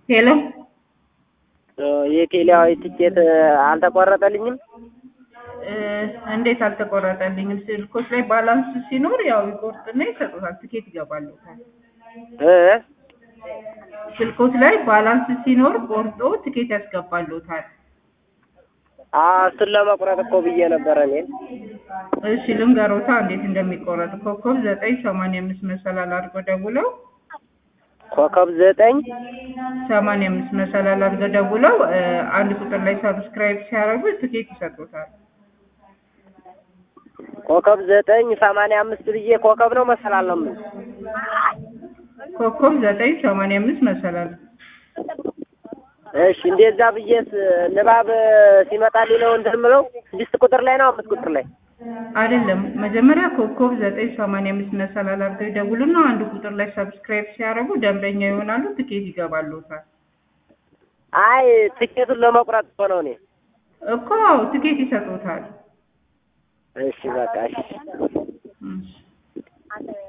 ሄሎ የቴሌያዊ ትኬት አልተቆረጠልኝም። እንዴት አልተቆረጠልኝም? ስልኮች ላይ ባላንስ ሲኖር ያው ይቆርጥና ይሰጡታል፣ ትኬት ይገባልዎታል። እ ስልኮች ላይ ባላንስ ሲኖር ቆርጦ ትኬት ያስገባልዎታል። እሱን ለመቁረጥ እኮ ብዬ ነበረ እኔ። እሺ ልንገሮታ እንዴት እንደሚቆረጥ። ኮከብ 985 መሰላል አድርገው ደውለው ኮከብ 9 85 መሰላል አድርገው ደውለው አንድ ቁጥር ላይ ሰብስክራይብ ሲያደርጉ ትኬት ይሰጡታል። ኮከብ 985 ብዬ ኮከብ ነው መሰላል ነው ምን? ኮከብ 985 መሰላል። እሺ እንደዛ ብዬስ ንባብ ሲመጣልኝ ነው እንትን የምለው 6 ቁጥር ላይ ነው 5 ቁጥር ላይ አይደለም። መጀመሪያ ኮከብ 985 መሰላል አድርገው ይደውሉና አንድ ቁጥር ላይ ሰብስክራይብ ሲያደርጉ ደንበኛ ይሆናሉ፣ ትኬት ይገባልዎታል። አይ ትኬቱን ለመቁረጥ እኮ ነው እኔ እኮ ትኬት ይሰጡታል። እሺ በቃ እሺ። እሺ